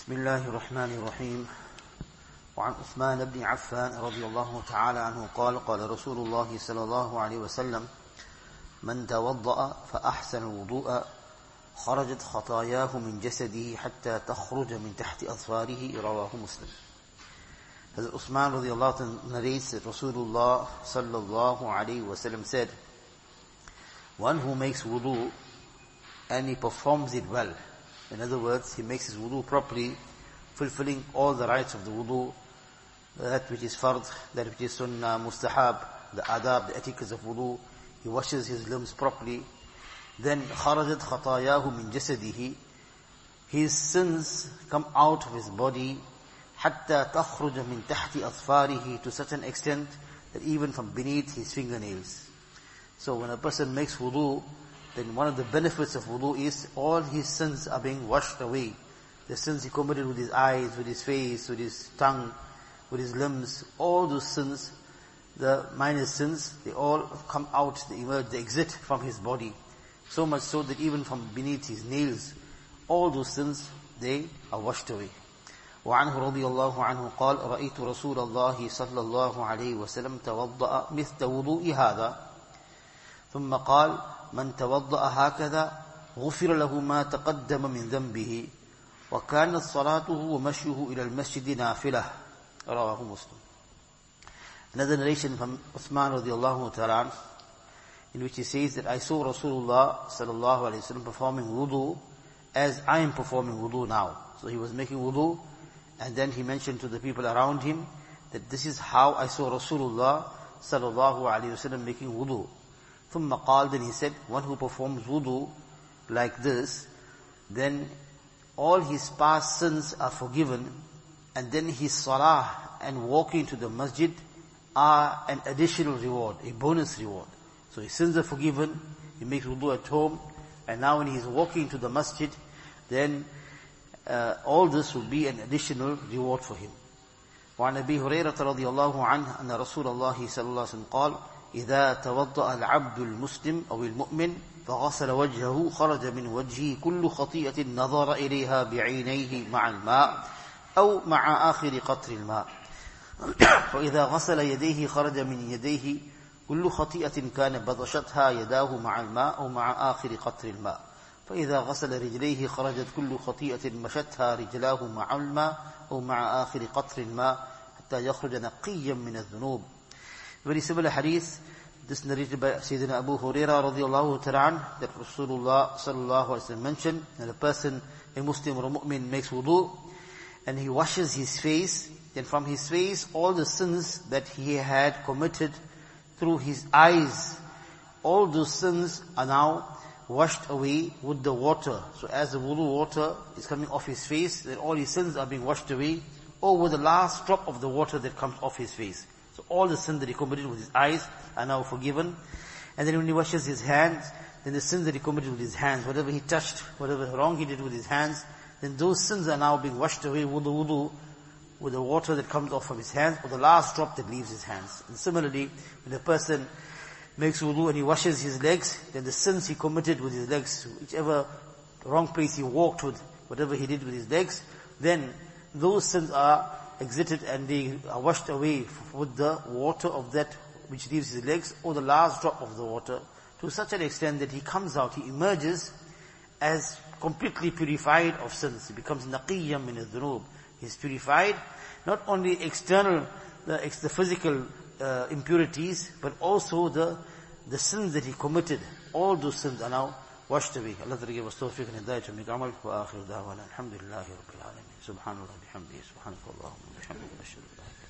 بسم الله الرحمن الرحيم. وعن عثمان بن عفان رضي الله تعالى عنه قال قال رسول الله صلى الله عليه وسلم من توضأ فأحسن الوضوء خرجت خطاياه من جسده حتى تخرج من تحت أظفاره. رواه Muslim. Hazrat Uthman radiallahu anhu narrates that Rasulullah sallallahu alayhi wasallam said, one who makes wudu and he performs it well, in other words, he makes his wudu properly, fulfilling all the rights of the wudu, that which is fard, that which is sunnah, mustahab, the adab, the etiquettes of wudu, he washes his limbs properly, then kharajat khatayahu min jasadihi, his sins come out of his body, hatta takhruja min tahti athfarihi, to such an extent that even from beneath his fingernails. So when a person makes wudu, then one of the benefits of wudu is all his sins are being washed away. The sins he committed with his eyes, with his face, with his tongue, with his limbs, all those sins, the minor sins, they all come out, they emerge, they exit from his body. So much so that even from beneath his nails, all those sins, they are washed away. وعنه رضي الله عنه قال رأيت رسول الله صلى الله عليه وسلم توضأ مثل وضوء هذا ثم قال من توضأ هكذا غفر له ما تقدم من ذنبه وكانت صلاته ومشيه إلى المسجد نافلة. رواه Muslim. Another narration from Uthman radiallahu ta'ala, in which he says that I saw Rasulullah sallallahu alayhi wasallam performing wudu as I am performing wudu now. So he was making wudu, and then he mentioned to the people around him that this is how I saw Rasulullah sallallahu alayhi wasallam making wudu. ثم قال, then he said, one who performs wudu like this, then all his past sins are forgiven, and then his salah and walking to the masjid are an additional reward, a bonus reward. So his sins are forgiven, he makes wudu at home, and now when he is walking to the masjid, then all this will be an additional reward for him. وعن أبي هريرة رضي الله عنه أن رسول الله صلى الله عليه وسلم قال إذا توضأ العبد المسلم أو المؤمن فغسل وجهه خرج من وجهه كل خطيئة نظر إليها بعينيه مع الماء أو مع آخر قطر الماء فإذا غسل يديه خرج من يديه كل خطيئة كان بطشتها يداه مع الماء أو مع آخر قطر الماء فإذا غسل رجليه خرجت كل خطيئة مشتها رجلاه مع الماء أو مع آخر قطر الماء حتى يخرج نقيا من الذنوب. Very similar hadith, this narrated by Sayyidina Abu Hurairah radiallahu ta'ala, that Rasulullah sallallahu alaihi wasallam mentioned that a person, a Muslim or a mu'min, makes wudu and he washes his face, then from his face all the sins that he had committed through his eyes, all those sins are now washed away with the water. So as the wudu water is coming off his face, then all his sins are being washed away over the last drop of the water that comes off his face. So all the sins that he committed with his eyes are now forgiven. And then when he washes his hands, then the sins that he committed with his hands, whatever he touched, whatever wrong he did with his hands, then those sins are now being washed away with the wudu, with the water that comes off from his hands, or the last drop that leaves his hands. And similarly, when a person makes wudu and he washes his legs, then the sins he committed with his legs, whichever wrong place he walked with, whatever he did with his legs, then those sins are exited and they are washed away with the water of that which leaves his legs, or the last drop of the water, to such an extent that he comes out, he emerges as completely purified of sins. He becomes naqiyyam min al-dhunub. He's purified, not only external, the physical impurities, but also the sins that he committed. All those sins are now washed away. Allah Ta'ala give us tawfiq and hidayah to make amal. Wa akhir da'wana alhamdulillahi rabbil alameen. Subhanallah bihamdihi. Subhanakallahumma wa bihamdika.